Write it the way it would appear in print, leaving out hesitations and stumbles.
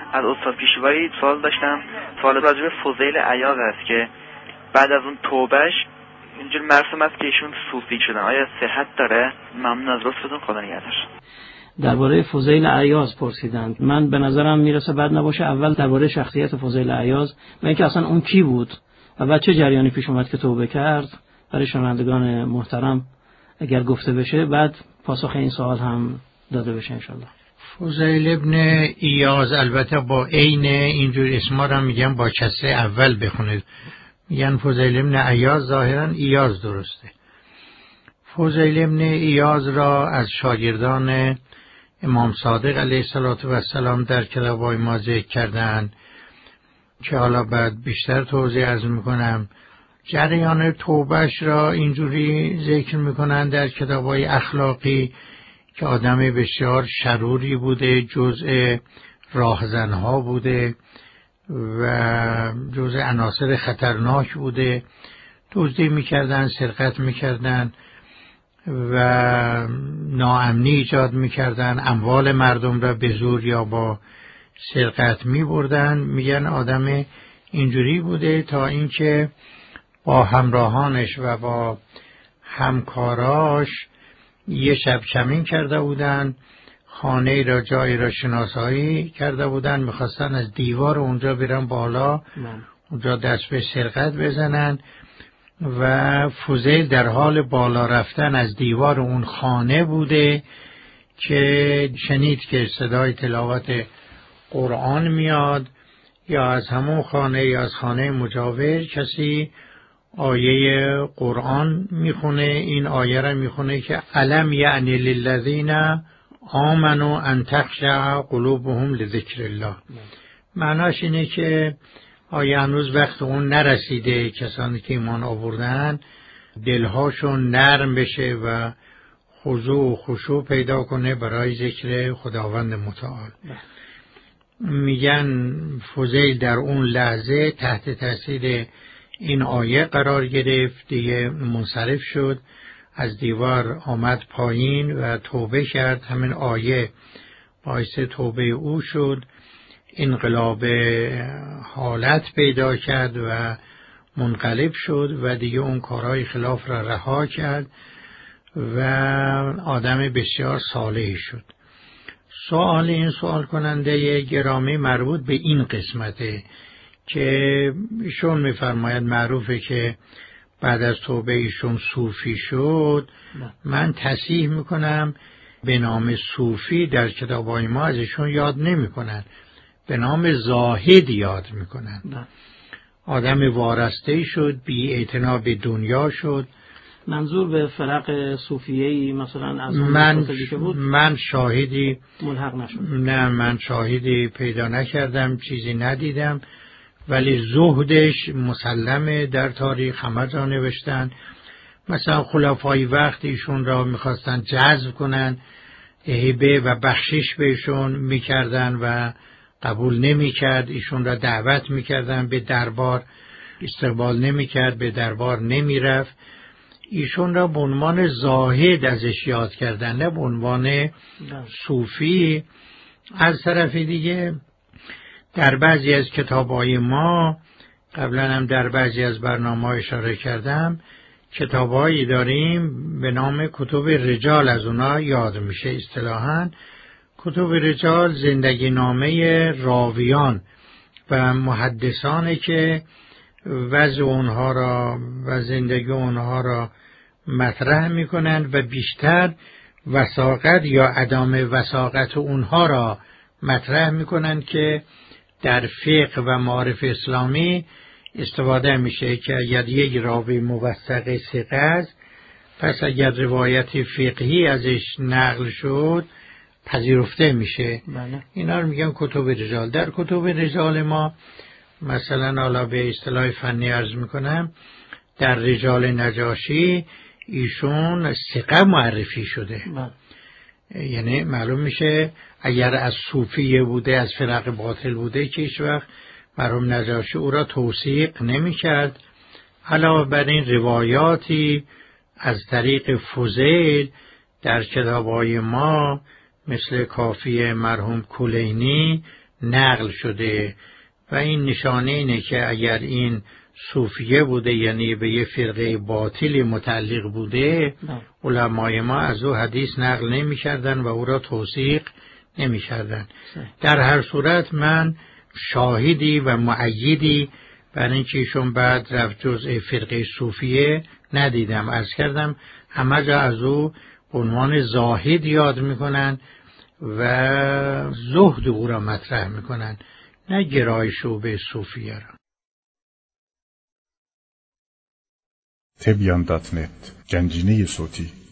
از استاد پیشوایی سوال داشتم. سوال راجع به فضیل عیاض است که بعد از اون توبهش اینجور مرسوم است که ایشون صوفی شدن. آیا صحت داره؟ ممنون از لطفتون، خدا نگهدار. درباره فضیل عیاض پرسیدند. من به نظرم میرسه بد نباشه اول درباره شخصیت فضیل عیاض و اینکه اصلا اون کی بود و بعد چه جریانی پیش اومد که توبه کرد برای شنوندگان محترم اگر گفته بشه، بعد پاسخ این سوال هم داده بشه انشالله. فضیل ابن عیاض البته با عین اینجور اسما رو میگن با کسر اول بخونید، میگن فضیل ابن عیاض، ظاهرا عیاض درسته. فضیل ابن عیاض را از شاگردان امام صادق علیه السلام در کتاب‌های ما ذکر کردن که حالا بعد بیشتر توضیح عرض میکنم. جریان توبهش را اینجوری ذکر میکنن در کتاب‌های اخلاقی که آدم بسیار شروری بوده، جزء راهزنها بوده و جزء عناصر خطرناک بوده، دزدی میکردن، سرقت میکردن و ناامنی ایجاد میکردن، اموال مردم را به زور یا با سرقت میبردن. میگن آدم اینجوری بوده تا اینکه با همراهانش و با همکاراش یه شب کمین کرده بودن، خانه را جایی را شناسایی کرده بودن، میخواستن از دیوار اونجا برن بالا، اونجا دست به سرقت بزنن و فضیل در حال بالا رفتن از دیوار اون خانه بوده که شنید که صدای تلاوت قرآن میاد، یا از همون خانه یا از خانه مجاور کسی آیه قرآن میخونه. این آیه را میخونه که الم یعنی للذین آمنوا ان تخشع قلوبهم لذکر الله. معناش اینه که آیا هنوز وقت اون نرسیده کسانی که ایمان آوردن دلهاشون نرم بشه و خضوع و خشوع پیدا کنه برای ذکر خداوند متعال. میگن فضیل در اون لحظه تحت تاثیر این آیه قرار گرفت، دیگه منصرف شد، از دیوار آمد پایین و توبه کرد. همین آیه باعث توبه او شد، انقلاب حالت پیدا کرد و منقلب شد و دیگه اون کارهای خلاف را رها کرد و آدم بسیار صالحی شد. سوال این سوال کننده گرامی مربوط به این قسمته که ایشون میفرماید معروفه که بعد از توبه ایشون صوفی شد. من تصحیح میکنم به نام صوفی در کتابای ما ازشون یاد نمیکنن، به نام زاهد یاد میکنن. آدم وارسته شد، بی اعتنا به دنیا شد. منظور به فرق صوفیه‌ای مثلا از من شاهدی ملحق نشد. نه، من شاهدی پیدا نکردم، چیزی ندیدم، ولی زهدش مسلمه در تاریخ، همه جا نوشتن. مثلا خلفای وقت ایشون را میخواستن جذب کنن، هبه و بخشش بهشون میکردن و قبول نمیکرد، ایشون را دعوت میکردن به دربار، استقبال نمیکرد، به دربار نمیرفت. ایشون را به عنوان زاهد ازش یاد کردن، نه به عنوان صوفی. از طرف دیگه در بعضی از کتاب‌های ما، قبلا هم در بعضی از برنامه‌ها اشاره کردم، کتاب‌هایی داریم به نام کتب رجال، از اونا یاد میشه اصطلاحاً. کتب رجال زندگی نامه راویان و محدثانی که وضع اونها را و زندگی اونها را مطرح میکنند و بیشتر وثاقت یا عدم وثاقت اونها را مطرح میکنند که در فقه و معارف اسلامی استفاده میشه که اگر یک راوی موثق ثقه است، پس اگر روایت فقهی ازش نقل شد پذیرفته میشه. اینا رو میگن کتب رجال. در کتب رجال ما مثلا حالا به اصطلاح فنی عرض میکنم، در رجال نجاشی ایشون ثقه معرفی شده. یعنی معلوم میشه اگر از صوفیه بوده، از فرق باطل بوده، که هیچ وقت مرحوم نجاشی او را توثیق نمیکرد. علاوه بر این روایاتی از طریق فضیل در کتاب‌های ما مثل کافی مرحوم کلینی نقل شده و این نشانه اینه که اگر این صوفیه بوده، یعنی به یه فرقه باطلی متعلق بوده، علمای ما از او حدیث نقل نمی کردن و او را توثیق نمی کردن. در هر صورت من شاهدی و مؤیدی برای اینکه ایشون بعد رفت جزء فرقه صوفیه ندیدم. عرض کردم همه جا از او عنوان زاهد یاد میکنن و زهد او را مطرح میکنن، نه گرایش او به صوفیه را. تبیان.net گنجینه صوتی